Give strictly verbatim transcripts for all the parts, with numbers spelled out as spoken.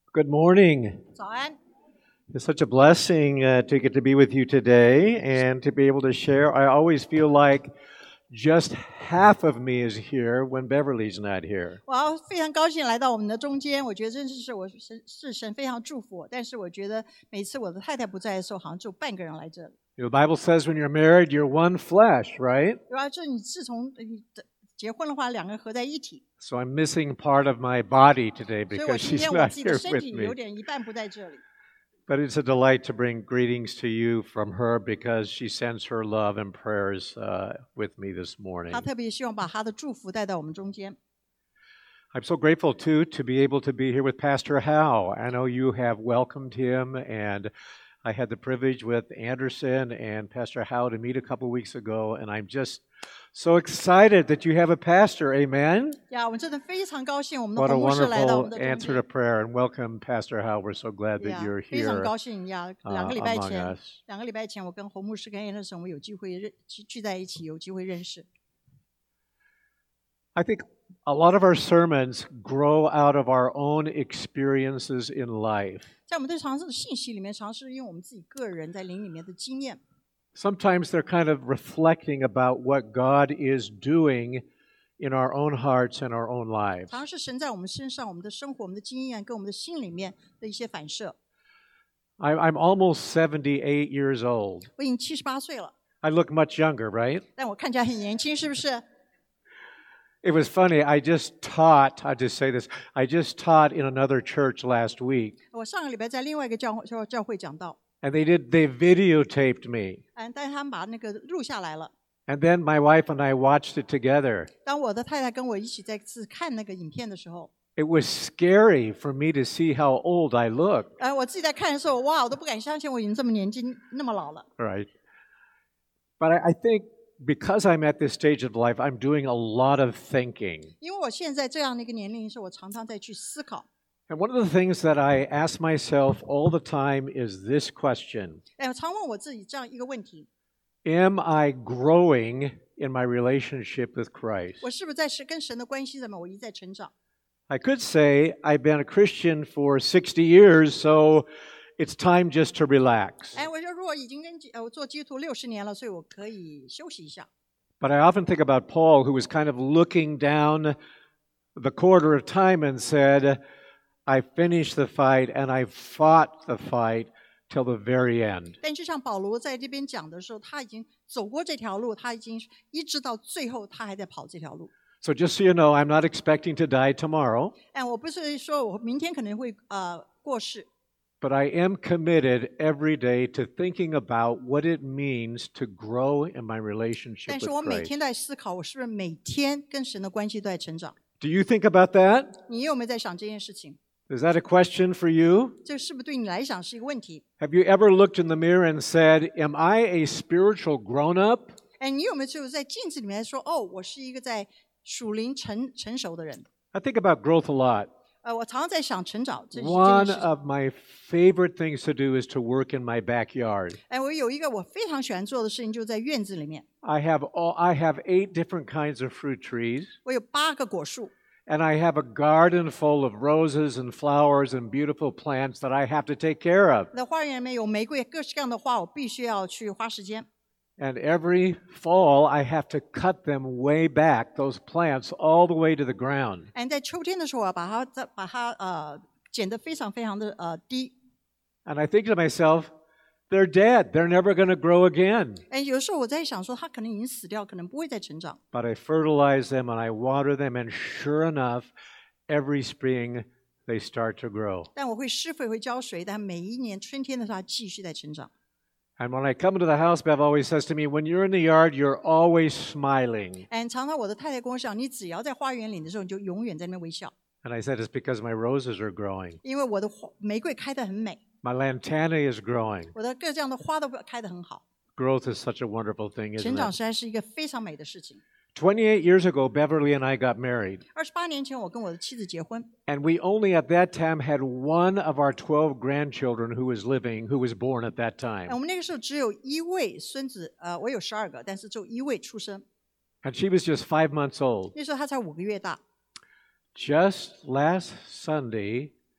Good morning. 早安， It's such a blessing uh, to get to be with you today and to be able to share. I always feel like just half of me is here when Beverly's not here. 我要非常高兴来到我们的中间。我觉得真是是我神是神非常祝福我，但是我觉得每次我的太太不在的时候，好像只有半个人来这里。 You know, the Bible says when you're married, you're one flesh, right? 主要就是你自从呃你的结婚的话，两个人合在一体， So I'm missing part of my body today 所以我 because 今 she's 天我 not 自己的 here 身 with 体 me. 有点一半不在这里。 But it's a delight to bring greetings to you from her because she sends her love and prayers uh, with me this morning. 他特别希望把他的祝福带到我们中间。 I'm so grateful, too, to be able to be here with Pastor Howe. I know you have welcomed him, and I had the privilege with Anderson and Pastor Howe to meet a couple weeks ago, and I'm just so excited that you have a pastor. Amen? 呀，我们真的非常高兴，我们的 What a 洪牧师来到我们 wonderful 的中 answer to 间。 prayer, and welcome, Pastor Howe. We're so glad that 呀 you're， 非常 here 高兴呀！ uh, 两个礼拜 among 前， us. 两个礼拜前，我跟洪牧师跟 Anderson 我们有机会认聚聚在一起，有机会认识。 I think a lot of our sermons grow out of our own experiences in life. 在我们对尝试的信息里面，尝试用我们自己个人在灵里面的经验。 Sometimes they're kind of reflecting about what God is doing in our own hearts and our own lives. 常常是神在我们身上、我们的生活、我们的经验跟我们的心里面的一些反射。 I, I'm almost seventy-eight years old. 我已经七十八岁了， I look much younger, right? 但我看起来很年轻，是不是？ It was funny. I just taught, I just say this, I just taught in another church last week, 我上个礼拜在另外一个教会教教会讲到， and they did, they videotaped me. 嗯，但是他们把那个录下来了。 And then my wife and I watched it together. 当我的太太跟我一起再次看那个影片的时候， It was scary for me to see how old I look, 呃，我自己在看的时候，哇，我都不敢相信我已经这么年轻、那么老了。 right? But I, I think because I'm at this stage of life, I'm doing a lot of thinking. 因为我现在这样的一个年龄的时候，我常常在去思考。 And one of the things that I ask myself all the time is this question: 哎，我常问我自己这样一个问题： Am I growing in my relationship with Christ? 我是不是在是跟神的关系上面，我一直在成长？ I could say I've been a Christian for sixty years, so it's time just to relax. 哎，我说如果已经跟呃我做基督徒六十年了，所以我可以休息一下。 But I often think about Paul, who was kind of looking down the quarter of time and said, I finished the fight and I fought the fight till the very end. 但就像保罗在这边讲的时候，他已经走过这条路，他已经一直到最后，他还在跑这条路。 So just so you know, I'm not expecting to die tomorrow, 哎，我不是说我明天可能会呃过世， but I am committed every day to thinking about what it means to grow in my relationship 但 with 是我每 Christ. 天都在思考，我是不是每天跟神的关系都在成长？ Do you think about that? 你有没有在想这件事情？ Is that a question for you? 这是不是对你来讲是一个问题？ Have you ever looked in the mirror and said, Am I a spiritual grown-up? 哎，你有没有就在镜子里面说，哦，我是一个在属灵成成熟的人？ I think about growth a lot. 呃，我常常在想成长这这件 One 事情。 of my favorite things to do is to work in my backyard. 哎，我有一个我非常喜欢做的事情，就在院子里面。 I have all, I have eight different kinds of fruit trees, 我有八个果树， and I have a garden full of roses and flowers and beautiful plants that I have to take care of. 我的花园里面有玫瑰，各式各样的花，我必须要去花时间。 And every fall, I have to cut them way back, those plants, all the way to the ground. 哎，在秋天的时候，我要把它再把它呃剪得非常非常的呃低。 And I think to myself, they're dead. They're never going to grow again. 哎，有的时候我在想说，它可能已经死掉，可能不会再成长。 But I fertilize them and I water them, and sure enough, every spring they start to grow. 但我会施肥，会浇水，但每一年春天的时候，它继续在成长。 And when I come into the house, Bev always says to me, when you're in the yard, you're always smiling. 哎，常常我的太太跟我讲，你只要在花园里的时候，你就永远在那边微笑， And I said, it's because my roses are growing. 因为我的花玫瑰开得很美， My lantana is growing. 我的各这样的花都开得很好。 Growth is such a wonderful thing, 成 isn't 长 it? 实在是一个非常美的事情。 twenty-eight years ago, Beverly and I got married. 二十八年前，我跟我的妻子结婚， And we only at that time had one of our twelve grandchildren who was living, who was born at that 哎， time. 我们那个时候只有一位孙子，呃，我有十二个，但是只有一位出生。 And she was just five months old. 那时候他才五个月大。 Just last Sunday,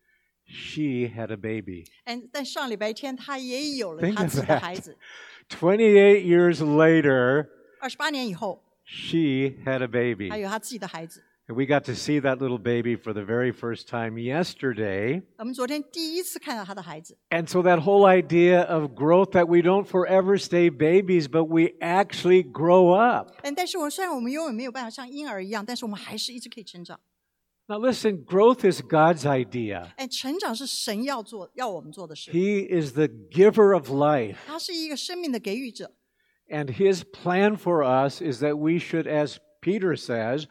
she had a baby. 嗯，但上礼拜天他也有了 Think 他 of 自己的 that. 孩子。 twenty-eight years later, 二十八年以后， she had a baby. 他有他自己的孩子。 And we got to see that little baby for the very first time yesterday. 我们昨天第一次看到他的孩子。 And so that whole idea of growth, that we don't forever stay babies, but we actually grow up. 嗯，但是我虽然我们永远没有办法像婴儿一样，但是我们还是一直可以成长。 Now listen, growth is God's idea. 哎，成长是神要做、要我们做的事。 He is the giver of life. 他是一个生命的给予者。 And His plan for us is that we should, as Peter says,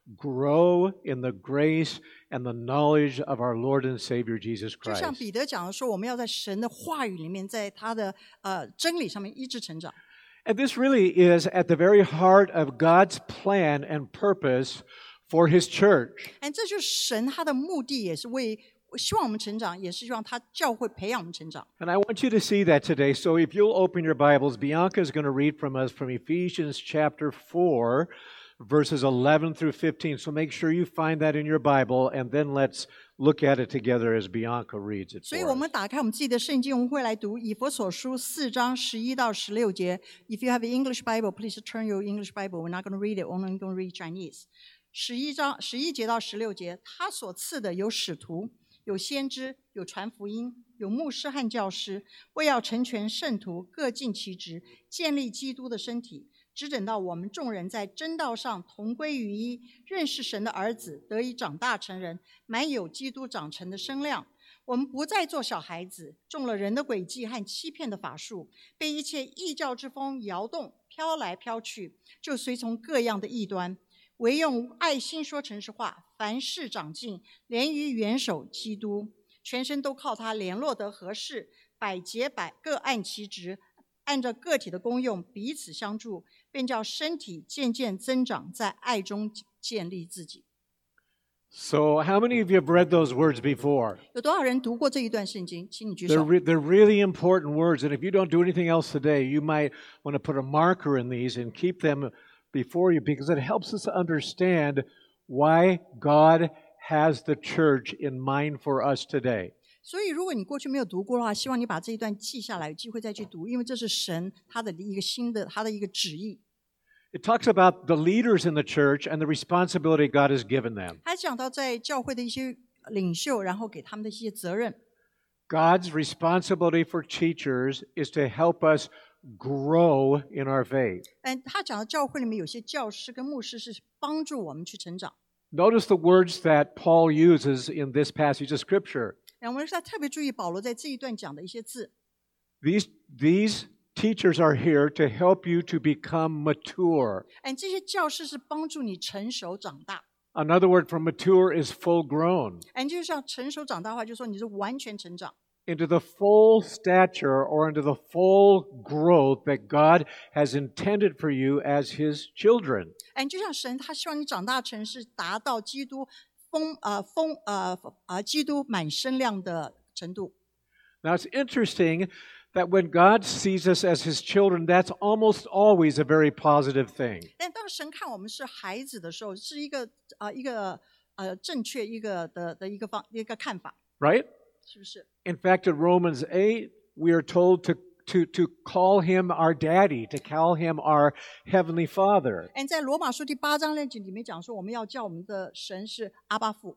grow in the grace and the knowledge of our Lord and Savior Jesus 就像 Christ. 彼得讲的说，我们要在神的话语里面，在他的呃真理上面一直成长。 And this really is at the very heart of God's plan and purpose for His church. 哎，这就是神他的目的，也是为希望我们成长，也是希望他教会培养我们成长。 And I want you to see that today. So if you'll open your Bibles, Bianca is going to read from us from Ephesians chapter four, verses eleven through fifteen. So make sure you find that in your Bible, and then let's look at it together as Bianca reads it 所以 for 我 us. 们打开我们自己的圣经，我们会来读以弗所书四章十一到十六节。If you have an English Bible, please turn your English Bible. We're not going to read it. We're only going to read Chinese. 十一章十一节到十六节，他所赐的有使徒，有先知，有传福音，有牧师和教师，为要成全圣徒，各尽其职，建立基督的身体。只等到我们众人在真道上同归于一，认识神的儿子，得以长大成人，满有基督长成的身量。我们不再做小孩子，中了人的诡计和欺骗的法术，被一切异教之风摇动，飘来飘去，就随从各样的异端。唯用爱心说诚实话，凡事长进，连于元首基督，全身都靠他联络得合适，百节百各按其职，按照个体的功用彼此相助，便叫身体渐渐增长，在爱中建立自己。 So how many of you have read those words before? 有多少人读过这一段圣经？请你举 They're, 手。 re- they're really important words, and if you don't do anything else today, you might want to put a marker in these and keep them before you, because it helps us to understand why God has the church in mind for us today. 所以，如果你过去没有读过的话，希望你把这一段记下来，有机会再去读，因为这是神他的一个新的他的一个旨意。 It talks about the leaders in the church and the responsibility God has given them. 还讲到在教会的一些领袖，然后给他们的一些责任。 God's responsibility for teachers is to help us grow in our faith. 但他讲的教会里面有些教师跟牧师是帮助我们去成长。 Notice the words that Paul uses in this passage of Scripture. 然后我们在特别注意保罗在这一段讲的一些字。 These, these teachers are here to help you to become mature. 哎，这些教师是帮助你成熟长大。 Another word for mature is full grown, 哎，就是像成熟长大的话，就是说你是完全成长。 into the full stature or into the full growth that God has intended for you as His children. 哎，就像神他希望你长大成是达到基督丰呃丰呃呃基督满身量的程度。 Now it's interesting that when God sees us as His children, that's almost always a very positive thing. 但当神看我们是孩子的时候，是一个呃一个呃正确一个的的一个方一个看法， Right? 是不是？ In fact, in Romans eight, we are told to, to, to call Him our daddy, to call Him our Heavenly Father. 哎，在罗马书第八章那里面讲说，我们要叫我们的神是阿巴父。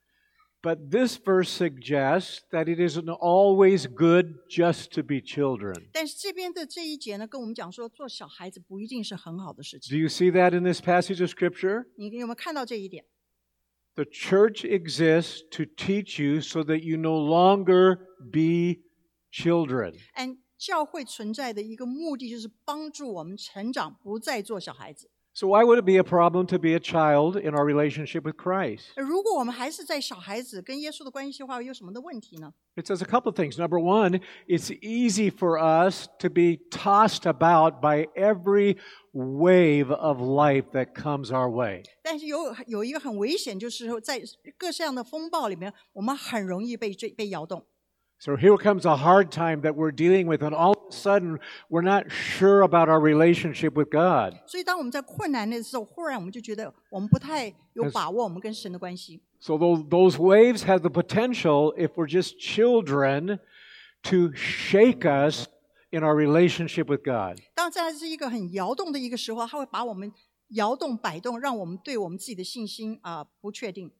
But this verse suggests that it isn't always good just to be children. 但是这边的这一节呢，跟我们讲说，做小孩子不一定是很好的事 Do 情。 you see that in this passage of Scripture? 你有没有看到这一点？ The church exists to teach you so that you no longer be children. 哎，教会存在的一个目的就是帮助我们成长，不再做小孩子。 So why would it be a problem to be a child in our relationship with Christ? 如果我们还是在小孩子跟耶稣的关系的话，有什么的问题呢？ It says a couple of things. Number one, it's easy for us to be tossed about by every wave of life that comes our way. 但是有有一个很危险，就是说在各式样的风暴里面，我们很容易被追被摇动。 So here comes a hard time that we're dealing with, and all of a sudden, we're not sure about our relationship with God. 所以当我们在困难的时候，忽然我们就觉得我们不太有把握我们跟神的关系。 So those, those waves have the potential, if we're just children, to shake us in our relationship with God. 当这是一个很摇动的一个时候，它会把我们摇动摆动，让我们对我们自己的信心啊、呃、不确定。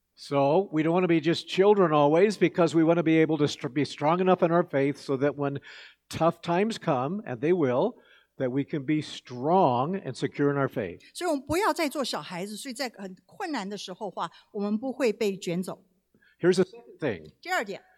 So we don't want to be just children always, because we want to be able to st- be strong enough in our faith so that when tough times come, and they will, that we can be strong and secure in our faith. 所以我们不要再做小孩子，所以在很困难的时候话，我们不会被卷走。 Here's the second thing. 第二点，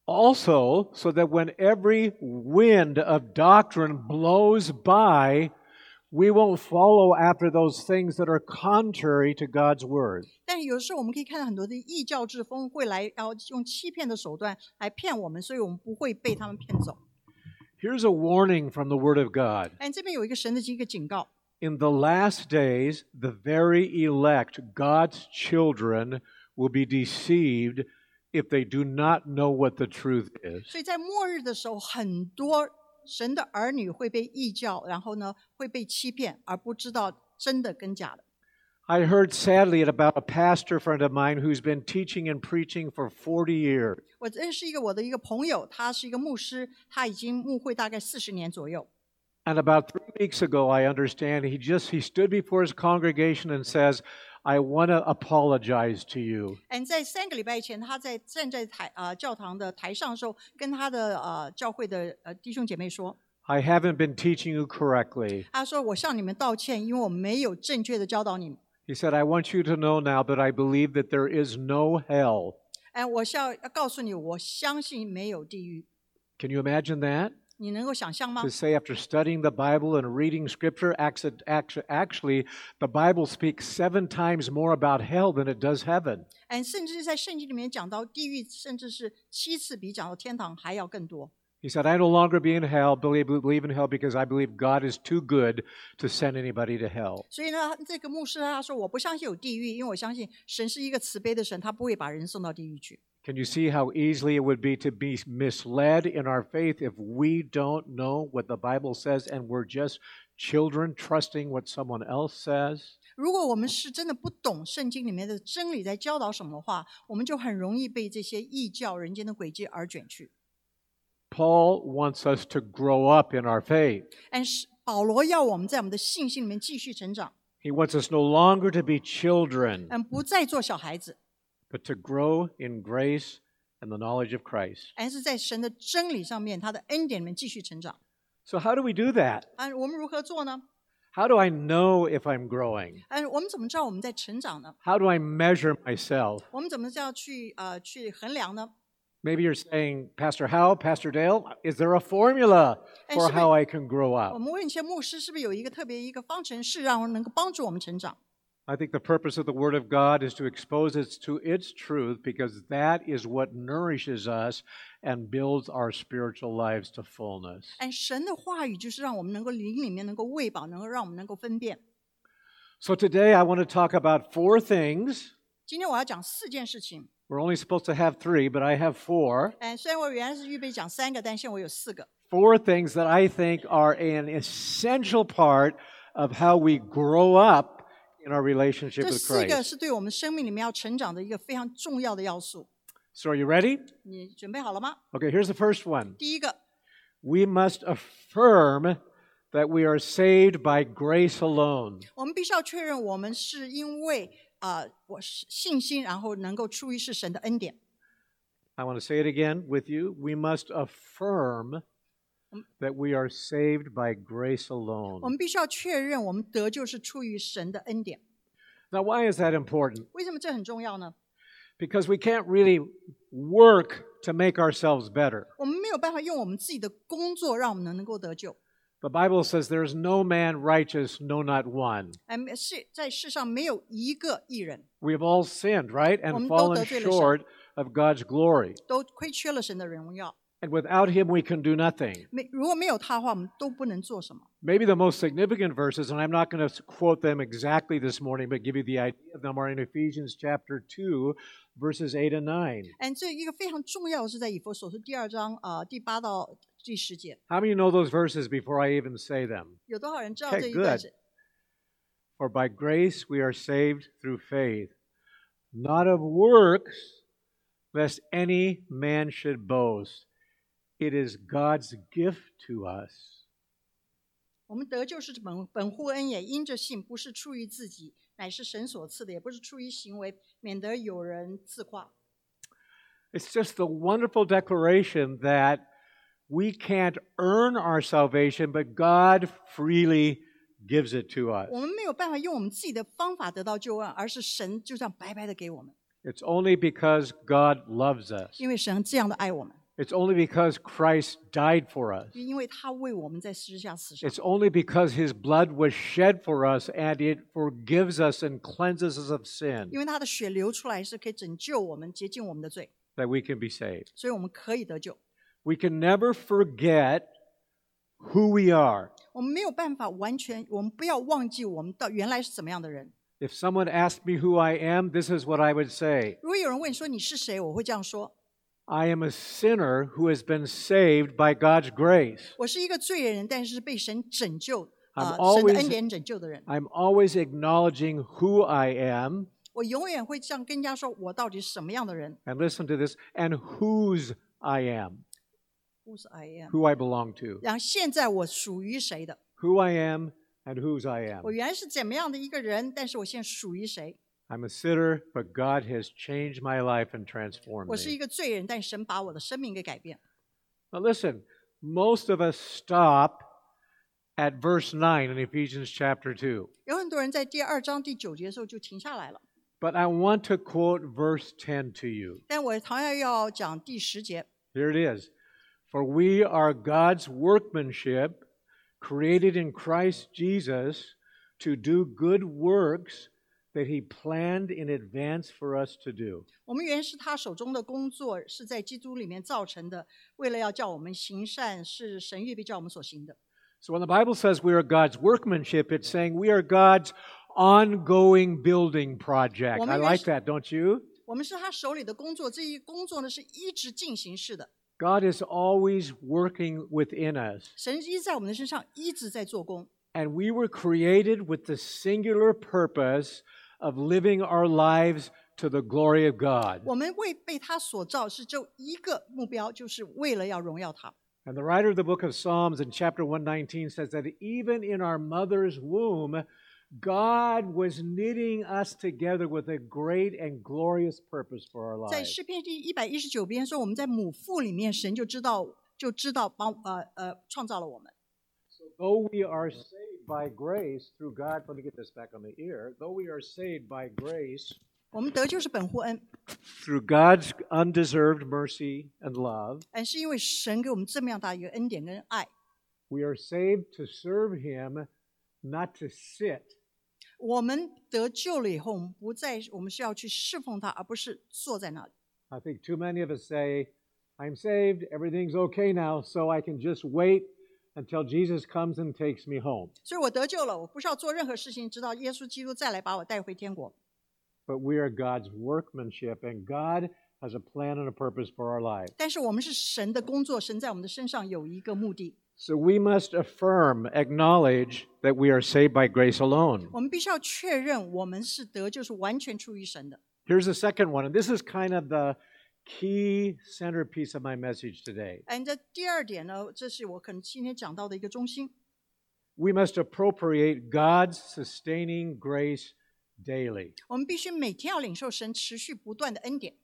Also, so that when every wind of doctrine blows by, we won't follow after those things that are contrary to God's word. 但是有的时候我们可以看到很多的异教之风会来，要用欺骗的手段来骗我们，所以我们不会被他们骗走。 Here's a warning from the word of God. 但这边有一个神的一个警告。 In the last days, the very elect, God's children, will be deceived if they do not know what the truth is. 所以在末日的时候，很多神的儿女会被异教，然后呢会被欺骗，而不知道真的跟假的。 I heard sadly about a pastor friend of mine who's been teaching and preaching for forty years. 我认识一个我的一个朋友，他是一个牧师，他已经牧会大概四十年左右。 And about three weeks ago, I understand, he just he stood before his congregation and says, I want to apologize to you. 嗯，在三个礼拜前，他在站在台啊、呃、教堂的台上的时候，跟他的呃教会的呃弟兄姐妹说， I haven't been teaching you correctly. 他说我向你们道歉，因为我没有正确的教导你们。 He said, I want you to know now that I believe that there is no hell. 哎，我是要要告诉你，我相信没有地狱。 Can you imagine that? 你能够想象吗 To？ say after studying the Bible and reading Scripture, actually, the Bible speaks seven times more about hell than it does heaven. 哎，甚至在圣经里面讲到地狱，甚至是七次比讲到天堂还要更多。 He said, I no longer be in hell, believe, believe in hell because I believe God is too good to send anybody to hell. 所以呢，这个牧师他说，我不相信有地狱，因为我相信神是一个慈悲的神，他不会把人送到地狱去。 Can you see how easily it would be to be misled in our faith if we don't know what the Bible says and we're just children trusting what someone else says? 如果我们是真的不懂圣经里面的真理在教导什么的话，我们就很容易被这些异教人间的诡计而卷去。 Paul wants us to grow up in our faith. 但是保罗要我们在我们的信心里面继续成长， He wants us no longer to be children, 嗯，不再做小孩子， but to grow in grace and the knowledge of Christ. 而是在神的真理上面，他的恩典里面继续成长。 So how do we do that? 啊，我们如何做呢？ How do I know if I'm growing? 嗯，我们怎么知道我们在成长呢？ How do I measure myself? 我们怎么叫去呃去衡量呢？ Maybe you're saying, Pastor Howe, Pastor Dale, is there a formula for 哎，是不是- how I can grow 我 up? 们问一些牧师，是不是有一个特别一个方程式，让能够帮助我们成长？ I think the purpose of the Word of God is to expose it to its truth because that is what nourishes us and builds our spiritual lives to fullness. 哎，神的话语就是让我们能够灵里面能够喂饱，能够让我们能够分辨。 So today I want to talk about four things. 今天我要讲四件事情。 We're only supposed to have three, but I have four. 哎，虽然我原来是预备讲三个，但现在我有四个。 Four things that I think are an essential part of how we grow up in our relationship 这 with 四个 Christ. 是对我们生命里面要成长的一个非常重要的要素。 So are you ready? 你准备好了吗？ Okay, here's the first one. 第一个， We must affirm that we are saved by grace alone. 我们必须要确认我们是因为啊、呃我是信心，然后能够出于是神的恩典。 I want to say it again with you. We must affirm that we are saved by grace 我 alone. 们必须要确认我们得救是出于神的恩典。 Now, why is that important? 为什么这很重要呢？ Because we can't really work to make ourselves better. 我们没有办法用我们自己的工作让我们能能够得救。 The Bible says there is no man righteous, no, not one. 哎，是在世上没有一个义人， We have all sinned, right? 我 And 们都 fallen 得罪了神。 short of God's glory. 都亏缺了神的荣耀。 And without Him, we can do nothing. 没如果没有他的话，我们都不能做什么。 Maybe the most significant verses, and I'm not going to quote them exactly this morning, but give you the idea of them, are in Ephesians chapter two, verses eight and nine. 哎，这一个非常重要的是在以弗所书第二章啊、呃、第八到第十节。 How many know those verses before I even say them? 有多少人知道 Okay, 这一段 good. 是？ For by grace we are saved through faith, not of works, lest any man should boast. It is God's gift to us. 我们得救是本本乎恩也，因着信，不是出于自己，乃是神所赐的，也不是出于行为，免得有人自夸。 It's just the wonderful declaration that we can't earn our salvation, but God freely gives it to us. 我们没有办法用我们自己的方法得到救恩，而是神就这样白白的给我们。 It's only because God loves us. 因为神这样的爱我们， It's only because Christ died for us. 因为他为我们在十字架死上， It's only because His blood was shed for us and it forgives us and cleanses us of sin 因为他的血流出来是可以拯救我们、洁净我们的罪， that we can be saved. 所以我们可以得救。 We can never forget who we are. 我们没有办法完全，我们不要忘记我们到原来是怎么样的人。 If someone asked me who I am, this is what I would say. 如果有人问说你是谁，我会这样说： I am a sinner who has been saved by God's grace. 我是一个罪人，但是被神拯救， I'm 呃， always- 神的恩典拯救的人。 I'm always acknowledging who I am. 我永远会这样跟人家说，我到底是什么样的人 And listen to this, and whose I am, ？Whose I am。 who I belong to. 然后现在我属于谁的？ Who I am and whose I am. 我原来是怎么样的一个人，但是我现在属于谁？ I'm a sinner, but God has changed my life and transformed 我是一 me. 个罪人，但神把我的生命给改变。 Now listen, most of us stop at verse nine in Ephesians chapter two. 有很多人在第二章第九节的时候就停下来了， But I want to quote verse ten to you. 但我同样要讲第十节。 Here it is. For we are God's workmanship, created in Christ Jesus to do good works that He planned in advance for us to do. 我们原是他手中的工作，是在基督里面造成的，为了要叫我们行善，是神预备叫我们所行的。 So when the Bible says we are God's workmanship, it's saying we are God's ongoing building project. I like that, don't you? 我们是他手里的工作，这一工作呢是一直进行式的。 God is always working within us. 神一直在我们的身上一直在做工， And we were created with the singular purpose of living our lives to the glory of God. 我们为被他所造，是就一个目标，就是为了要荣耀他。 And the writer of the book of Psalms in chapter one nineteen says that even in our mother's womb, God was knitting us together with a great and glorious purpose for our 在 lives. 诗篇第一百一十九篇说，我们在母腹里面，神就知道就知道帮呃呃创造了我们。 Though we are saved by grace through God, let me get this back on the ear. Though we are saved by grace 我们得救是本乎恩， through God's undeserved mercy and love, 但是因为神给我们这么样大一个恩典跟爱， we are saved to serve Him, not to sit. 我们得救了以后，我们不再，我们是要去侍奉他，而不是坐在那里。 I think too many of us say, I'm saved, everything's okay now, so I can just wait until Jesus comes and takes me home. 所以我得救了，我不需要做任何事情，直到耶稣基督再来把我带回天国。 But we are God's workmanship, and God has a plan and a purpose for our lives. 但是我们是神的工作，神在我们的身上有一个目的， So we must affirm, acknowledge that we are saved by grace alone. 我们必须要确认我们是得救是完全出于神的。 Here's the second one, and this is kind of the key centerpiece of my message today. 哎，这第二点呢，这是我可能今天讲到的一个中心。 We must appropriate God's sustaining grace daily. 我们必须每天要领受神持续不断的恩典，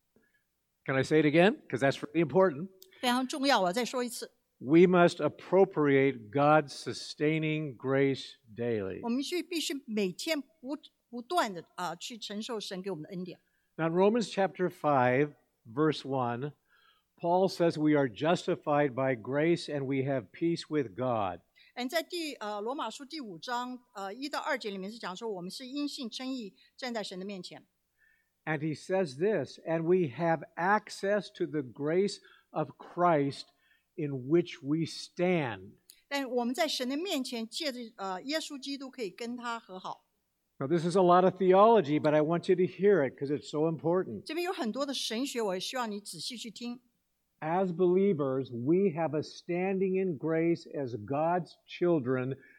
Can I say it again? Because that's really important. 非常重要。我再说一次， We must appropriate God's sustaining grace daily. 我们需必须每天不不断的啊、去承受神给我们的恩典。 Now, in Romans chapter five, verse one, Paul says we are justified by grace and we have peace with God. 嗯，在第呃罗马书第五章呃一到二节里面是讲说，我们是因信称义，站在神的面前。 And he says this, and we have access to the grace of Christ in which we stand. 但我们在神的面前，借着呃耶稣基督可以跟他和好。 Now, this is a lot of theology, but I want you to hear it because it's so important. 这边有很多的神学，我也希望你仔细去听。 As believers, we have a standing in grace as God's children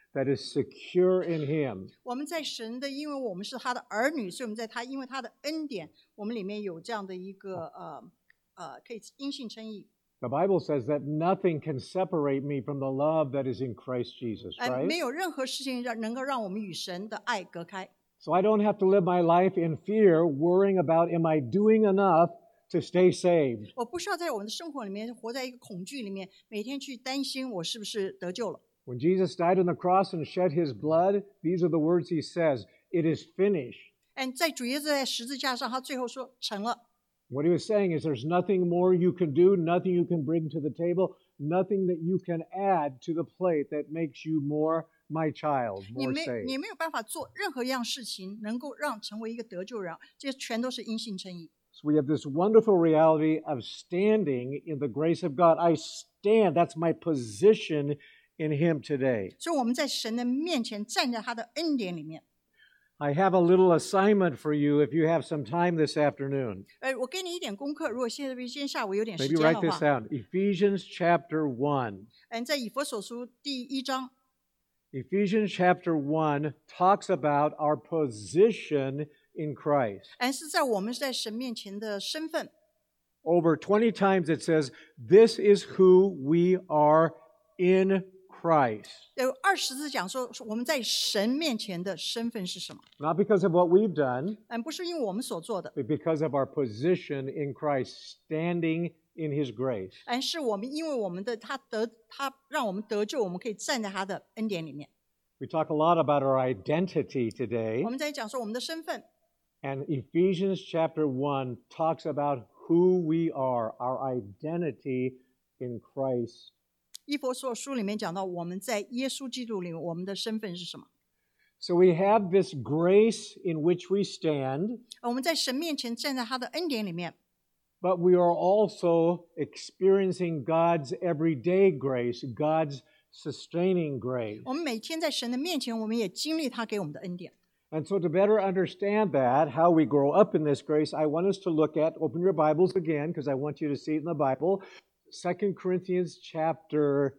that is secure in Him. 我们在神的，因为我们是他的儿女，所以我们在他因为他的恩典，我们里面有这样的一个呃呃可以因信称义。 The Bible says that nothing can separate me from the love that is in Christ Jesus, 哎， right? 没有任何事情让能够让我们与神的爱隔开。 So I don't have to live my life in fear, worrying about am I doing enough to stay saved. 我不需要在我们的生活里面活在一个恐惧里面，每天去担心我是不是得救了。 When Jesus died on the cross and shed His blood, these are the words He says, "It is finished." 哎，在主耶稣在十字架上，他最后说成了。 What He was saying is there's nothing more you can do, nothing you can bring to the table, nothing that you can add to the plate that makes you more my child, 你 more 没 saved. 你没有办法做任何一样事情，能够让成为一个得救人，这些全都是因信称义。 So we have this wonderful reality of standing in the grace of God. I stand, that's my position in Him today. 所以我们在神的面前站在他的恩典里面。 I have a little assignment for you if you have some time this afternoon. 呃，我给你一点功课，如果现在今天下午有点时 Maybe 间 write 的 this 话， out. Ephesians chapter one. 嗯，在以弗所书第一章， Ephesians chapter one talks about our position in Christ. 嗯，是在我们在神面前的身份。 Over twenty times it says, this is who we are in Christ. 有二十次讲说我们在神面前的身份是什么？ Not because of what we've done, 嗯，不是因为我们所做的， but because of our position in Christ, standing in His grace. 嗯，是我们因为我们的他得他让我们得救，我们可以站在他的恩典里面。 We talk a lot about our identity today, 我们在讲说我们的身份， and Ephesians chapter one talks about who we are, our identity in Christ. 以弗所书里面讲到我们在耶稣基督里面我们的身份是什么？ So we have this grace in which we stand, 我们在神面前站在他的恩典里面， but we are also experiencing God's everyday grace, God's sustaining grace. 我们每天在神的面前，我们也经历他给我们的恩典。 And so to better understand that, how we grow up in this grace, I want us to look at, open your Bibles again, because I want you to see it in the Bible, Second Corinthians chapter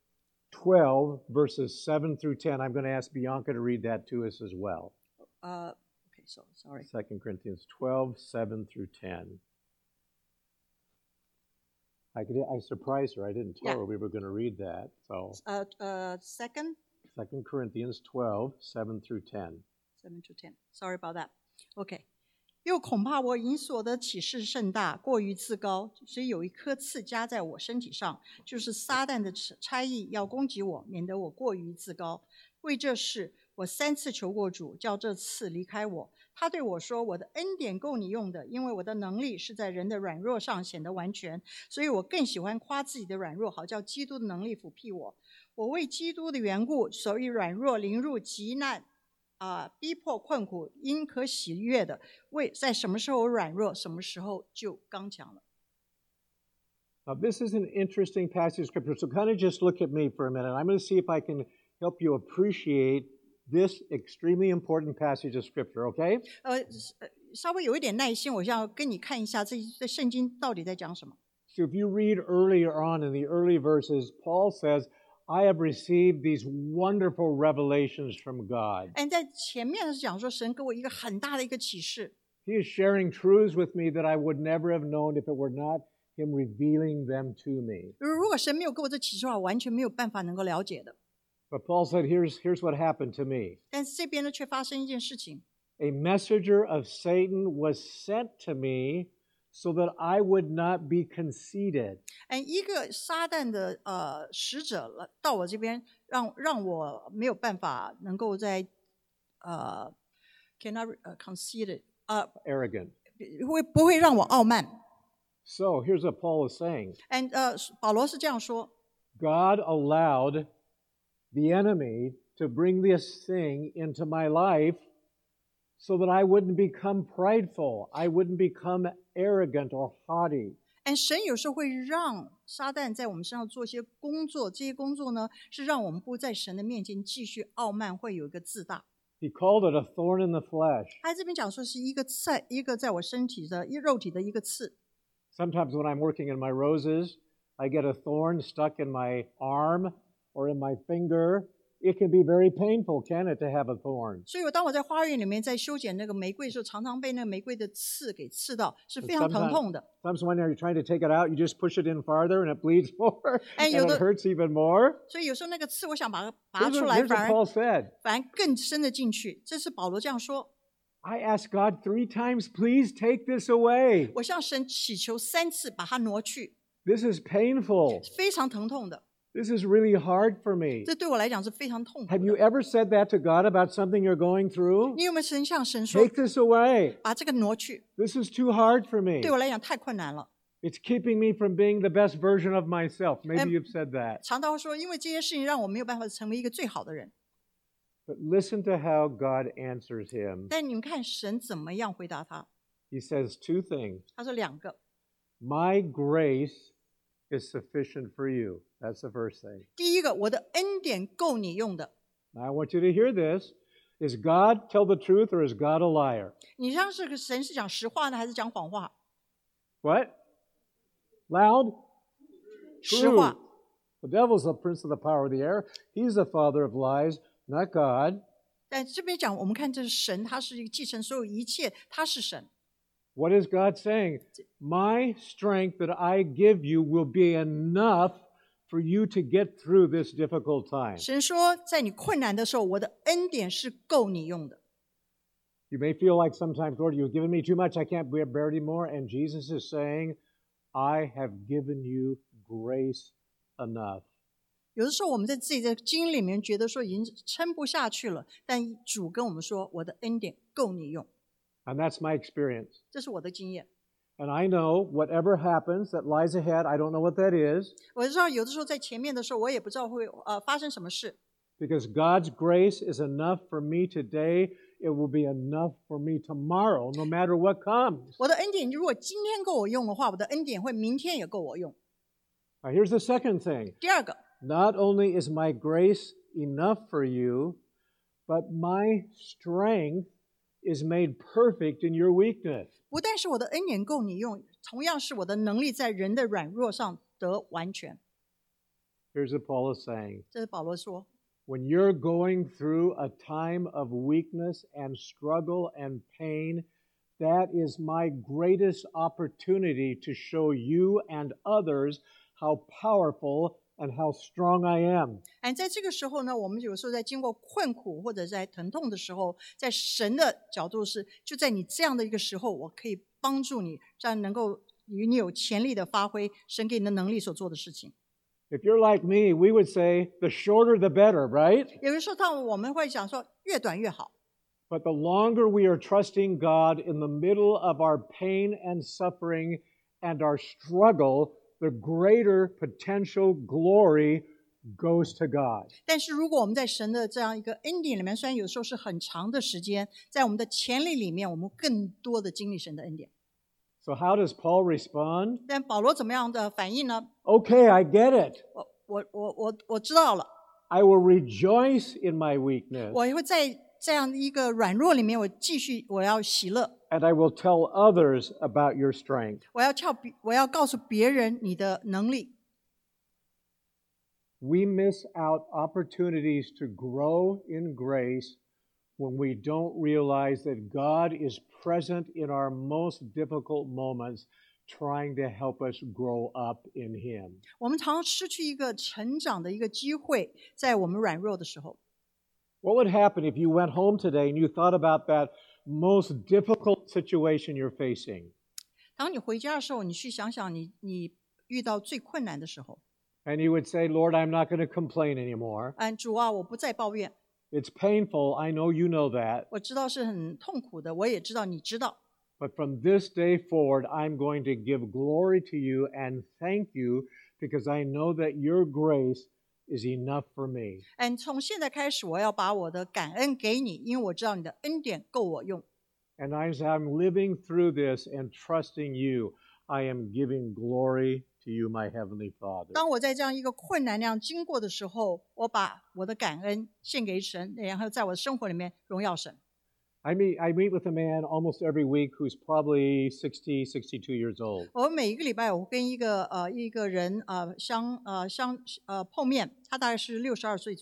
twelve, verses seven through ten. I'm going to ask Bianca to read that to us as well. 呃 ，OK， so sorry， Second Corinthians twelve, seven through ten. I, could, I surprised her. I didn't tell Yeah. her we were going to read that. So 呃呃 ，second Second Corinthians twelve, seven through ten. seven to ten，sorry about that，OK。又恐怕我因所得启示甚大，过于自高，所以有一颗刺加在我身体上，就是撒旦的差役要攻击我，免得我过于自高。为这事，我三次求过主，叫这刺离开我。他对我说：“我的恩典够你用的，因为我的能力是在人的软弱上显得完全。所以我更喜欢夸自己的软弱，好叫基督的能力抚庇我。我为基督的缘故，所以软弱，临入极难。”啊、呃，逼迫困苦，因可喜悦的，为在什么时候软弱，什么时候就刚强了。 Now, this is an interesting passage of Scripture, so kind of just look at me for a minute. I'm going to see if I can help you appreciate this extremely important passage of Scripture, okay? 呃，稍微有一点耐心，我要跟你看一下这这圣经到底在讲什么。 So if you read earlier on in the early verses, Paul says, I have received these wonderful revelations from God. 哎，在前面是讲说神给我一个很大的一个启示， He is sharing truths with me that I would never have known if it were not Him revealing them to me. 如果神没有给我这启示的话，完全没有办法能够了解的。 But Paul said, here's, here's what happened to me. 但是这边呢，却发生一件事情， A messenger of Satan was sent to me so that I would not be conceited. 哎，一个撒旦的呃使者了到我这边，让让我没有办法能够在呃 cannot uh, conceited 呃 Arrogant. 会不会让我傲慢？ So here's what Paul is saying. 哎呃，保罗是这样说， God allowed the enemy to bring this thing into my life so that I wouldn't become prideful. I wouldn't become arrogant or haughty. 哎，神有时候会让撒旦在我们身上做一些工作，这些工作呢是让我们不在神的面前继续傲慢，会有一个自大。 He called it a thorn in the flesh. 他这边讲说是一个刺，一个在我身体的一肉体的一个刺。 Sometimes when I'm working in my roses, I get a thorn stuck in my arm or in my finger, it can be very painful, can it, to have a thorn? 所以我当我在花园里面在修剪那个玫瑰的时候，常常被那个玫瑰的刺给刺到，是非常疼痛的。 Sometimes when you're trying to take it out, you just push it in farther and it bleeds more, And and you it don't- hurts even more. 所以有时候那个刺，我想把它拔 Here's 出 what, 来， here's 反 what 而 Paul said. 反而更深的进去。这是保罗这样说。 I asked God three times, please take this away. 我向神祈求三次，把它挪去， This is painful. 非常疼痛的。 This is really hard for me. 这对我来讲是非常痛苦 Have you 的。 ever said that to God about something you're going through? 你有没有曾向神说， Take this away. 把这个挪去？ This is too hard for me. 对我来讲太困难了。 It's keeping me from being the best version of myself. Maybe Um, you've said that. 常常会说，因为这些事情让我没有办法成为一个最好的人。 But listen to how God answers him. 但你们看神怎么样回答他？ He says two things. 他说两个。 My grace is sufficient for you. That's the first thing. 第一个，我的恩典够你用的。 Now I want you to hear this. Is God tell the truth or is God a liar? 你像是个神是讲实话呢，还是讲谎话？ What? Loud? 实话。 The devil's the prince of the power of the air. He's the father of lies, not God. 但这边讲，我们看这是神，他是一个继承所有一切，他是神。 What is God saying? My strength that I give you will be enough for you to get through this difficult time. 神说，在你困难的时候，我的恩典是够你用的。 You may feel like sometimes, Lord, you've given me too much. I can't bear bear anymore. And Jesus is saying, I have given you grace enough. 有的时候我们在自己的经历里面觉得说已经撑不下去了，但主跟我们说，我的恩典够你用， And that's my experience. 这是我的经验。 And I know whatever happens that lies ahead, I don't know what that is, 我知道有的时候在前面的时候，我也不知道会呃发生什么事， because God's grace is enough for me today. It will be enough for me tomorrow, no matter what comes. 我的恩典如果今天够我用的话，我的恩典会明天也够我用。 Now, here's the second thing. 第二个， Not only is my grace enough for you, but my strength is made perfect in your weakness. 不但是我的恩典够你用，同样是我的能力在人的软弱上得完全。 Here's what Paul is saying. 这是保罗说， When you're going through a time of weakness and struggle and pain, that is my greatest opportunity to show you and others how powerful and how strong I am. 哎，在这个时候呢，我们有时候在经过困苦或者在疼痛的时候，在神的角度是，就在你这样的一个时候，我可以帮助你，这样能够与你有潜力的发挥神给你的能力所做的事情。 If you're like me, we would say the shorter the better, right? 有的时候，当我们会讲说，越短越好。 But the longer we are trusting God in the middle of our pain and suffering and our struggle, the greater potential glory goes to God. 但是如果我们在神的这样一个恩典里面，虽然有时候是很长的时间，在我们的潜力里面，我们更多的经历神的恩典。 So how does Paul respond? 但保罗怎么样的反应呢？ Okay, I get it. 我我我我我知道了， I will rejoice in my weakness, 我会在这样一个软弱里面，我继续我要喜乐， and I will tell others about your strength. 我要跳别，我要告诉别人你的能力。 We miss out opportunities to grow in grace when we don't realize that God is present in our most difficult moments, trying to help us grow up in Him. 我们常常失去一个成长的一个机会，在我们软弱的时候。 What would happen if you went home today and you thought about that most difficult situation you're facing? 当你回家的时候，你去想想你你遇到最困难的时候， And you would say, Lord, I'm not going to complain anymore. 嗯，主啊，我不再抱怨， It's painful. I know you know that. 我知道是很痛苦的，我也知道你知道。 But from this day forward, I'm going to give glory to you and thank you because I know that your grace is enough for me. 嗯，从现在开始，我要把我的感恩给你，因为我知道你的恩典够我用。 And as I'm living through this and trusting you, I am giving glory to you, my Heavenly Father. 当我在这样一个困难那样经过的时候，我把我的感恩献给神，然后在我的生活里面荣耀神。 I meet, I meet with a man almost every week who's probably sixty, sixty-two years old. 我每一个礼拜，我跟一个呃一个人呃相呃相呃碰面，他大概是六十二岁左右。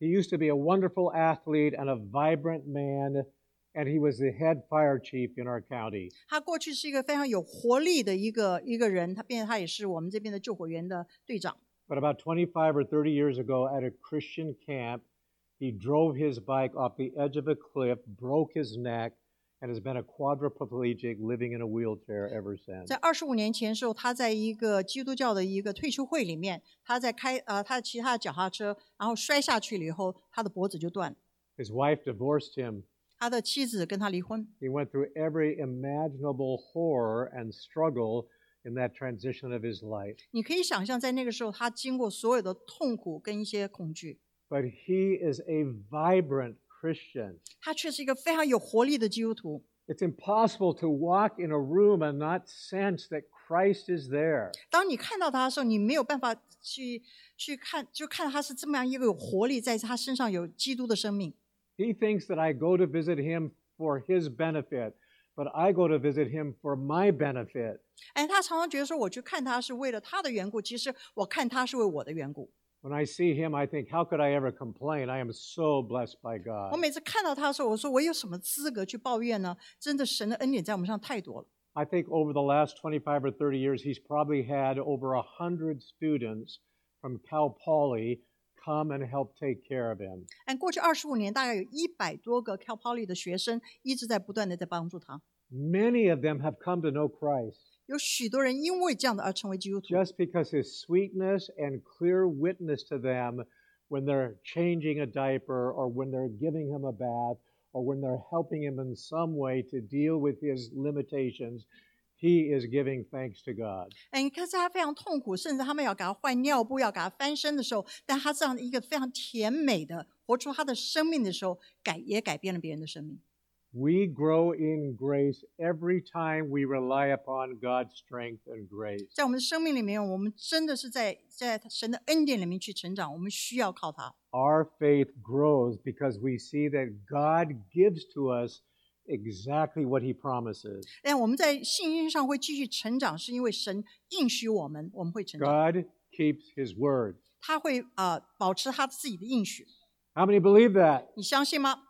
He used to be a wonderful athlete and a vibrant man, and he was the head fire chief in our county. 他过去是一个非常有活力的一个一个人，他变他也是我们这边的救火员的队长。 But about twenty-five or thirty years ago at a Christian camp, he drove his bike off the edge of a cliff, broke his neck, and has been a quadriplegic living in a wheelchair ever since. 在二十五年前的时候，他在一个基督教的一个退休会里面，他在开呃，他骑他的脚踏车，然后摔下去了以后，他的脖子就断了。 His wife divorced him. 他的妻子跟他离婚。 He went through every imaginable horror and struggle in that transition of his life. 你可以想象，在那个时候，他经过所有的痛苦跟一些恐惧。 But he is a vibrant Christian. 他却是一个非常有活力的基督徒。 It's impossible to walk in a room and not sense that Christ is there. 当你看到他的时候，你没有办法去去看，就看他是这么样一个有活力，在他身上有基督的生命。 He thinks that I go to visit him for his benefit, but I go to visit him for my benefit. 哎，他常常觉得说，我去看他是为了他的缘故，其实我看他是为我的缘故。 When I see him, I think, how could I ever complain? I am so blessed by 我 God. 每次看到他的时候，我说我有什么资格去抱怨呢？真的，神的恩典在我们上太多了。 I think over the last twenty-five or thirty years, he's probably had over a hundred students from Cal Poly come and help take care of him. 按过去二十五年，大概有一百多个 Cal Poly 的学生一直在不断的在帮助他。 Many of them have come to know Christ. 有许多人因为这样的而成为基督徒。 Just because his sweetness and clear witness to them when they're changing a diaper or when they're giving him a bath or when they're helping him in some way to deal with his limitations, he is giving thanks to God. 哎，你看他非常痛苦，甚至他们要给他换尿布，要给他翻身的时候，但他这样一个非常甜美的活出他的生命的时候，改也改变了别人的生命。 We grow in grace every time we rely upon God's strength and grace. 在我们的生命里面，我们真的是在在神的恩典里面去成长，我们需要靠他。 Our faith grows because we see that God gives to us exactly what he promises. 但我们在信心上会继续成长，是因为神应许我们，我们会成长。 God keeps his word. 他会呃保持他自己的应许， How many believe that? 你相信吗？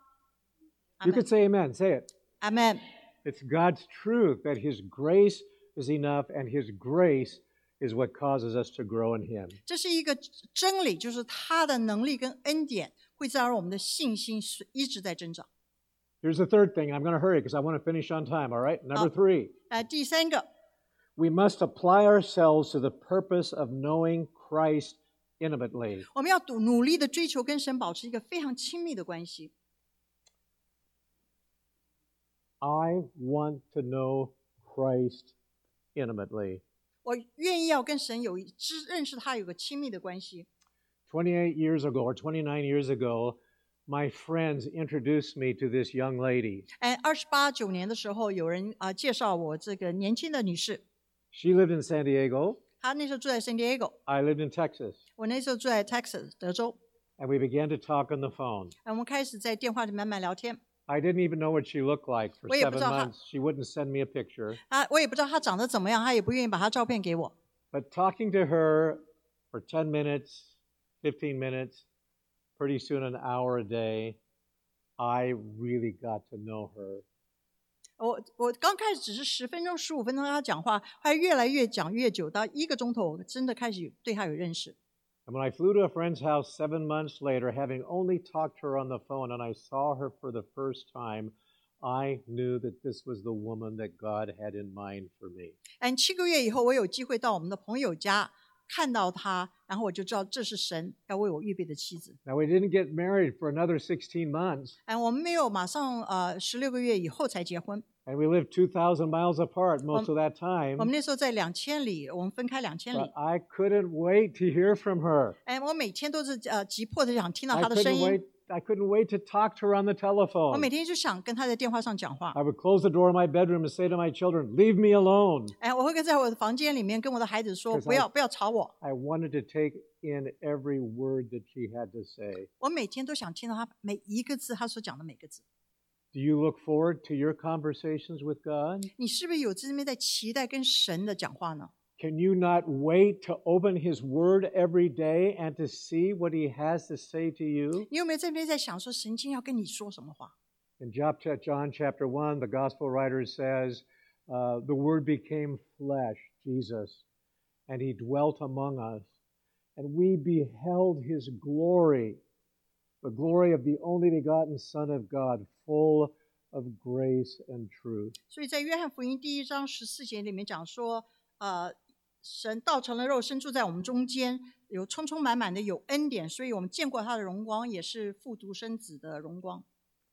You could say amen. Say it. 阿门。 It's God's truth that his grace is enough and his grace is what causes us to grow in him. 这是一个真理，就是他的能力跟恩典会让我们的信心是一直在增长。 Here's the third thing. I'm going to hurry because I want to finish on time, all right? Number three. 呃，第三个， We must apply ourselves to the purpose of knowing Christ intimately. 我们要努努力的追求跟神保持一个非常亲密的关系。 I want to know Christ intimately. 我愿意要跟神有一知认识他有个亲密的关系。 twenty-eight years ago or twenty-nine years ago, my friends introduced me to this young lady. 哎，二十八九年的时候，有人啊、呃、介绍我这个年轻的女士， She lived in San Diego. 她那时候住在 San Diego， I lived in Texas. 我那时候住在 Texas 德州。 And we began to talk on the phone. 哎，我们开始在电话里慢慢聊天。 I didn't even know what she looked like for 我也不 seven 知道她- months. She wouldn't send me a picture. 啊，我也不知道她长得怎么样，她也不愿意把她照片给我。 But talking to her for ten minutes, fifteen minutes, pretty soon an hour a day, I really got to know her. 我我刚开始只是十分钟、十五分钟跟她讲话，后来越来越讲越久，到一个钟头，我真的开始对她有认识。 And when I flew to a friend's house seven months later, having only talked to her on the phone, and I saw her for the first time, I knew that this was the woman that God had in mind for me. 哎，七个月以后，我有机会到我们的朋友家看到她，然后我就知道这是神要为我预备的妻子。 Now, we didn't get married for another sixteen months, 哎，我们没有马上呃十六个月以后才结婚， and we lived two thousand miles apart most of that 我 time. 们那时候在两千里，我们分开两千里 But。I couldn't wait to hear from her. 哎，我每天都是呃急迫的想听到 I 她的声 couldn't 音， wait. I couldn't wait to talk to her on the 我每 telephone. 天就想跟她在电话上讲话。 I would close the door of my bedroom and say to my children, "Leave me alone." 哎，我会跟在我的房间里面跟我的孩子说， Because 不要不要吵我。 I wanted to take in every word that she had to say. 我每天都想听到她每一个字，她所讲的每个字。 Do you look forward to your conversations with God? 你是不是有这边在期待跟神的讲话呢？ Can you not wait to open His Word every day and to see what He has to say to you? 你有没有这边在想说神经要跟你说什么话？ In John chapter one, the Gospel writer says, uh, the Word became flesh, Jesus, and He dwelt among us, and we beheld His glory, the glory of the only begotten Son of God, full of grace and truth. 所以在约翰福音第一章十四节里面讲说，呃，神道成了肉身住在我们中间，有充充满满的有恩典，所以我们见过他的荣光，也是父独生子的荣光。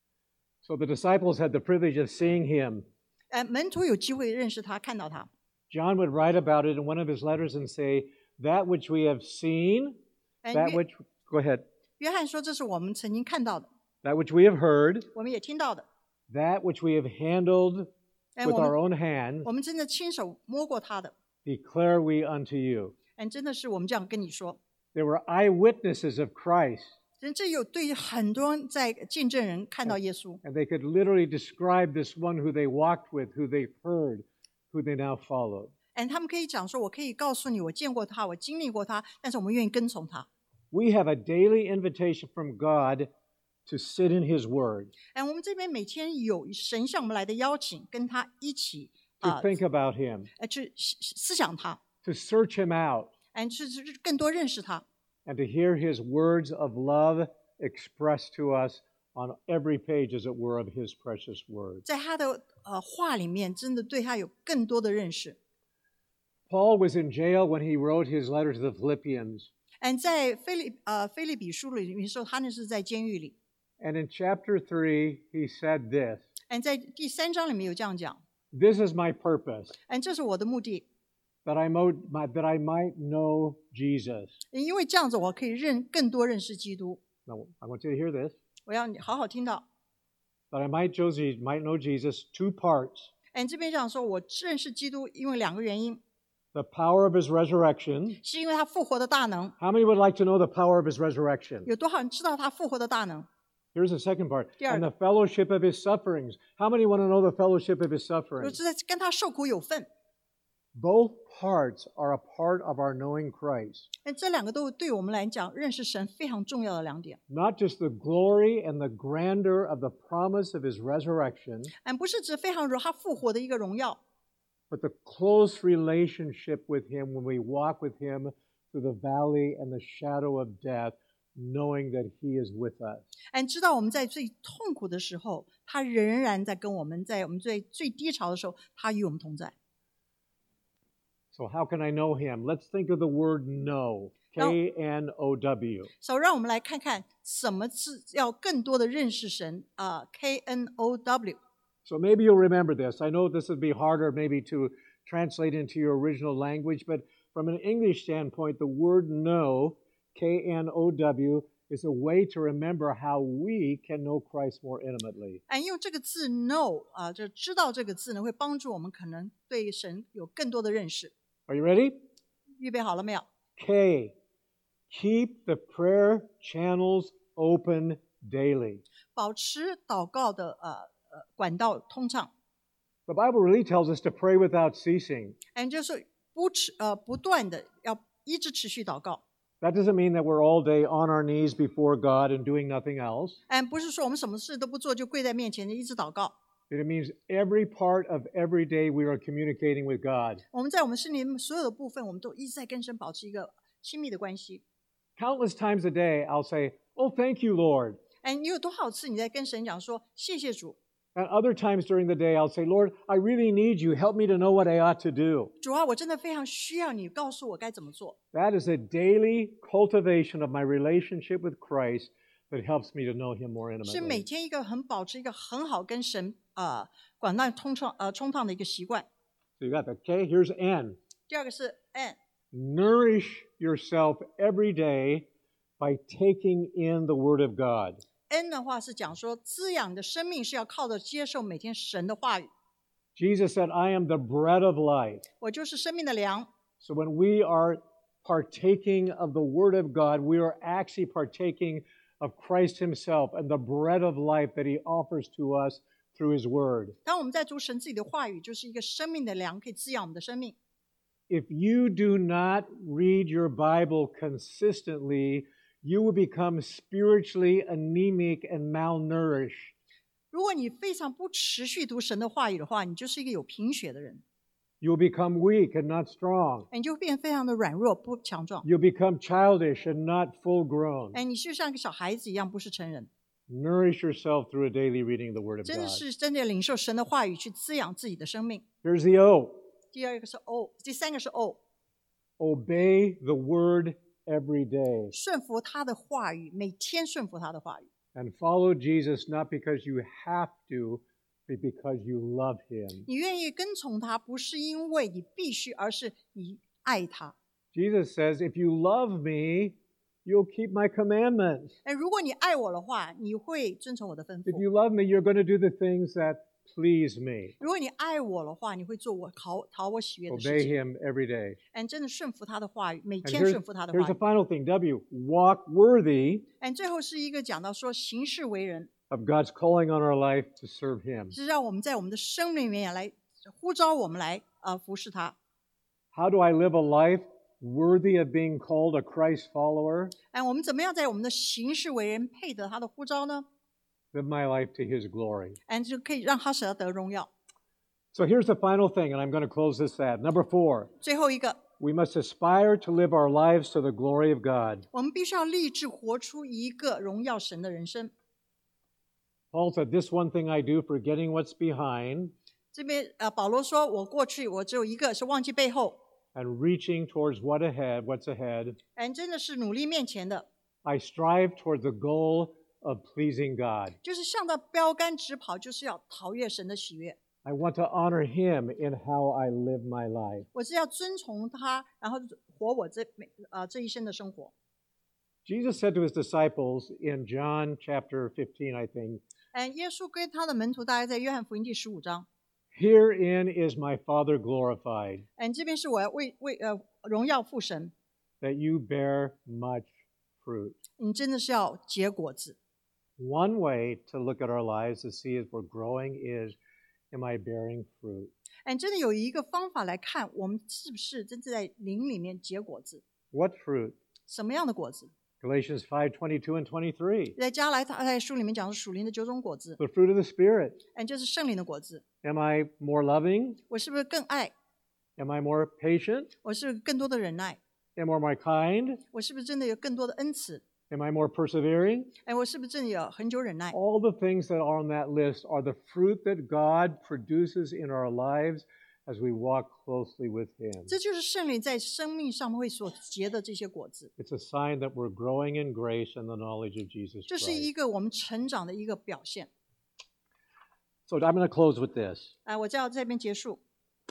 So the disciples had the privilege of seeing Him. 呃，门徒有机会认识他，看到他。 John would write about it in one of his letters and say, that which we have seen, 呃 that 约 which, go ahead, 约翰说这是我们曾经看到的， that which we have heard, 我们也听到的， that which we have handled 哎， with 我 our 们 own hands, 我们真的亲手摸过他的， declare we unto you. 哎，真的是我们这样跟你说。 They were eyewitnesses of Christ, 人这有对于很多人在见证人看到耶稣， and they could literally describe this one who they walked with, who they heard, who they now followed. 哎，他们可以讲说，我可以告诉你，我见过他，我经历过他，但是我们愿意跟从他。 We have a daily invitation from God to sit in His Word, 哎，我们这边每天有神向我们来的邀请，跟他一起 to 啊， think about Him, 呃，去思思想他， to search Him out, 哎，去去更多认识他， and to hear His words of love expressed to us on every page, as it were, of His precious Word. 在他的呃话里面，真的对他有更多的认识。 Paul was in jail when he wrote his letter to the Philippians. 嗯，在菲利呃菲利比书里面说，他那是在监狱里。 And in chapter three, he said this, 嗯，在第三章里面有这样讲， This is my purpose, 嗯，这是我的目的， that I, mo- my, that I might know Jesus. 因为这样子我可以认更多认识基督。 Now, I want you to hear this, 我要你好好听到。 that I might, Josie, might know Jesus, two parts. 嗯，这边讲说我认识基督，因为两个原因， The power of His resurrection. 是因为他复活的大能。 How many would like to know the power of His resurrection? 有多少人知道他复活的大能？ Here's the second part. Yeah. And the fellowship of His sufferings. How many want to know the fellowship of His 我 sufferings? 是在跟他受苦有份。 Both parts are a part of our knowing Christ. 嗯，这两个都对我们来讲认识神非常重要的两点。 Not just the glory and the grandeur of the promise of His resurrection, 嗯，不是指非常荣他复活的一个荣耀， but the close relationship with Him when we walk with Him through the valley and the shadow of death, knowing that He is with us. 嗯，知道我们在最痛苦的时候，他仍然在跟我们，在我们最最低潮的时候，他与我们同在。 So how can I know Him? Let's think of the word know. K N O W. 所以让我们来看看什么是要更多的认识神啊、K N O W。 So maybe you'll remember this. I know this would be harder maybe to translate into your original language, but from an English standpoint, the word know, K N O W, is a way to remember how we can know Christ more intimately. 哎，用这个字 know 啊，就知道这个字呢，会帮助我们可能对神有更多的认识。 Are you ready? 预备好了没有？ K, keep the prayer channels open daily. 保持祷告的呃呃管道通畅。 The Bible really tells us to pray without ceasing. 哎，就是不持呃不断的要一直持续祷告。 That doesn't mean that we're all day on our knees before God and doing nothing else. 哎，不是说我们什么事都不做就跪在面前一直祷告。 It means every part of every day we are communicating with God. 我们在我们生命所有的部分，我们都一直在跟神保持一个亲密的关系。 Countless times a day, I'll say, "Oh, thank you, Lord." 哎，你有多少次你在跟神讲说谢谢主？ And other times during the day, I'll say, "Lord, I really need you. Help me to know what I ought to do." 主啊，我真的非常需要你告诉我该怎么做。 That is a daily cultivation of my relationship with Christ that helps me to know Him more 是每 intimately. 天一个很保持一个很好跟神呃管道通畅呃冲畅的一个习惯。 So you got the K. Here's N. 第二个是 N， Nourish yourself every day by taking in the Word of God. N 的话是讲说滋养你的生命是要靠着接受每天神的话语。 Jesus said, "I am the bread of life." 我就是生命的粮。 So when we are partaking of the Word of God, we are actually partaking of Christ Himself and the bread of life that He offers to us through His Word. 当我们在读神自己的话语，就是一个生命的粮，可以滋养我们的生命。 if you do not read your Bible consistently, you will become spiritually anemic and malnourished. 如果你非常不持续读神的话语的话，你就是一个有贫血的人， You'll become weak and not strong. 哎，你就会变得非常的软弱不强壮， You'll become childish and not full grown. 哎，你就像个小孩子一样，不是成人。 Nourish yourself through a daily reading of the Word of 真的 God. 是真的领受神的话语，去滋养自己的生命。 Here's the O. 第二个是 O， 第三个是 O， Obey the Word every day. 顺服他的话语，每天顺服他的话语。 And follow Jesus not because you have to, but because you love Him. 你愿意跟从他，不是因为你必须，而是你爱他。 Jesus says, if you love me, you'll keep my commandments. 哎，如果你爱我的话，你会遵从我的吩 If 咐。 you love me, you're going to do the things that please me. 如果你爱我的话，你会做我讨讨我喜悦的 Obey 事情。 Him every day. 哎，真的顺服他的话语，每 And 天 here's, 顺服他的 here's 话 the 语。 final thing, W. Walk worthy 哎，最后是一个讲到说行事为人， of God's calling on our life to serve Him. 是让我们在我们的生命里面来呼召我们来呃服侍他。 How do I live a life worthy of being called a Christ follower? 哎，我们怎么样在我们的行事为人配得他的呼召呢？ Live my life to His glory. 哎，就可以让他使他得荣耀。 So here's the final thing, and I'm going to close this at. Number four, 最后一个， we must aspire to live our lives to the glory of God. 我们必须要立志活出一个荣耀神的人生。 Paul said, this one thing I do, forgetting what's behind 这边呃，保罗说：“我过去我只有一个，是忘记背后， and reaching towards what ahead, what's ahead, 哎，真的是努力面前的， I strive towards the goal of pleasing God. 就是向着标杆直跑，就是要陶冶神的喜悦。 I want to honor Him in how I live my life. 我是要遵从他，然后活我这每呃这一生的生活。 Jesus said to His disciples in John chapter fifteen, I think, 哎，耶稣跟他的门徒，大概在约翰福音第十五章。 Herein is my Father glorified, 哎，这边是我要为为呃荣耀父神， that you bear much fruit. 你真的是要结果子。 One way to look at our lives to see if we're growing is, am I bearing fruit? 哎，真的有一个方法来看，我们是不是真正在灵里面结果子？ What fruit? 什么样的果子？ Galatians five twenty-two and twenty-three. 在加来太书里面讲的属灵的九种果子， The fruit of the Spirit. 哎，就是圣灵的果子。 Am I more loving? 我是不是更爱？ Am I more patient? 我是不是更多的忍耐？ Am I more kind? 我是不是真的有更多的恩慈？ Am I more persevering? 哎，我是不是真的有很久忍耐？ All the things that are on that list are the fruit that God produces in our lives as we walk closely with Him. 这就是圣灵在生命上会所结的这些果子， It's a sign that we're growing in grace and the knowledge of Jesus 这是 Christ. 一个我们成长的一个表现。 So I'm going to close with this. 哎，我就要这边结束。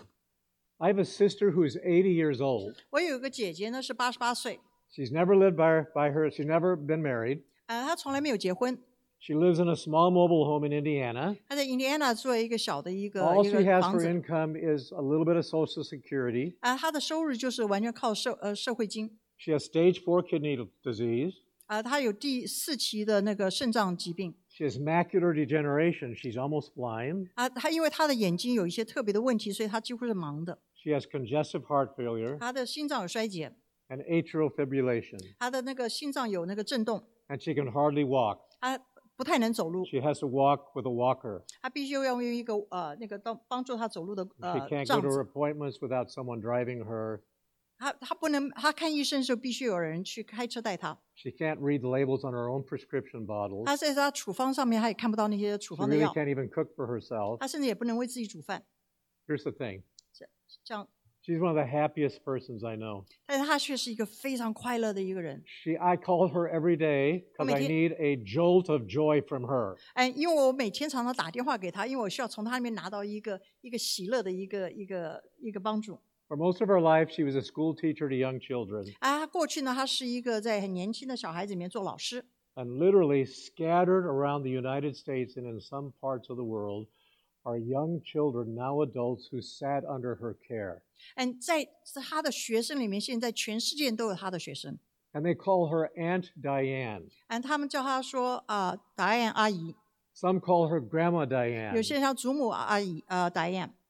I have a sister who's eighty years old. 我有一个姐姐呢，是八十八岁， She's never lived by, by her, she's never been married. 呃，她从来没有结婚， She lives in a small mobile home in Indiana. 她在印第安纳做一个小的一个 All 一 she 个 has 房 for 子， income is a little bit of Social Security. 啊，她的收入就是完全靠社呃社会金， She has stage four kidney disease. 啊，她有第四期的那个肾脏疾病， She has macular degeneration. She's almost blind. 啊，她因为她的眼睛有一些特别的问题，所以她几乎是盲的， She has congestive heart failure 她的心脏有衰竭， and atrial fibrillation. 她的那个心脏有那个震动， And she can hardly walk. 她不太能走路， She has to walk with a walker. 她必须要用一个呃那个帮帮助她走路的 She 呃 can't go 杖 to her 子， appointments without someone driving her. 她她不能，她看医生的时候必须有人去开车带她， She can't read the labels on her own prescription bottles. 她在她处方上面，她也看不到那些处 She 方的 really 药， can't even cook for herself. 她甚至也不能为自己煮饭， Here's the thing. 这样， She's one of the happiest persons I know. 但是她却是一个非常快乐的一个人。 She, I call her every day because I need a jolt of joy from her. 哎，因为我每天常常打电话给她，因为我需要从她那边拿到一个一个喜乐的一个一个一个帮助。 For most of her life, she was a school teacher to young children. 啊，她过去呢，她是一个在很年轻的小孩子里面做老师， And literally scattered around the United States and in some parts of the world are young children, now adults, who sat under her care. 嗯，在她的学生里面，现在全世界都有她的学生， And they call her Aunt Diane. 嗯，他们叫她说啊，达安阿姨， Some call her Grandma 有 Diane. 些人叫祖母阿姨啊，达安。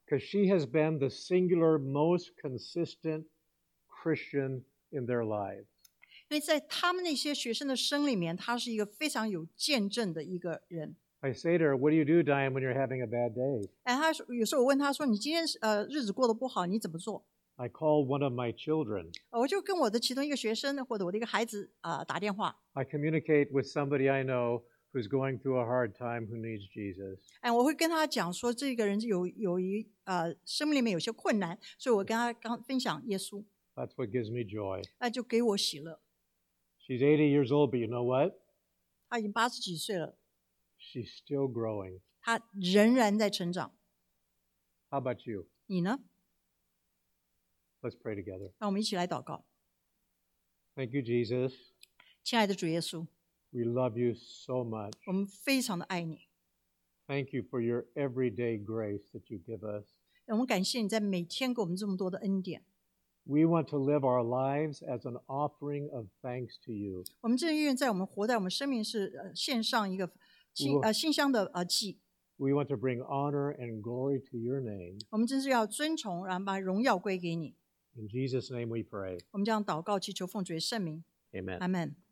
because she has been the singular most consistent Christian in their lives. 因为在他们那些学生的生里面，他是一个非常有见证的一个人。 I say to her, what do you do, Diane, when you're having a bad day? 哎，他说有时候我问他说：“你今天呃日子过得不好，你怎么做 I call one of my children.？” 呃我就跟我的其中一个学生或者我的一个孩子啊、呃打电话， I communicate with somebody I know who's going through a hard time who needs Jesus. 哎，我会跟他讲说这个人有有一呃生命里面有些困难，所以我跟他刚分享耶稣， That's what gives me joy. 那就给我喜乐。 She's eighty years old, but you know what? 他已经八十几岁了， She's still growing. 他仍然在成长。 How about you? 你呢？ Let's pray together. 让我们一起来祷告。 Thank you, Jesus. 亲爱的主耶稣， We love you so much. 我们非常的爱你， Thank you for your everyday grace that you give us. 我们感谢你在每天给我们这么多的恩典。 We want to live our lives as an offering of thanks to you. 我们真愿在我们活在我们生命是呃献上一个馨我呃馨香的呃祭。 We want to bring honor and glory to your name. 我们真是要尊崇，然后把荣耀归给你。 In Jesus' name we pray. 我们这样祷告，祈求奉主的圣名， Amen. 阿门。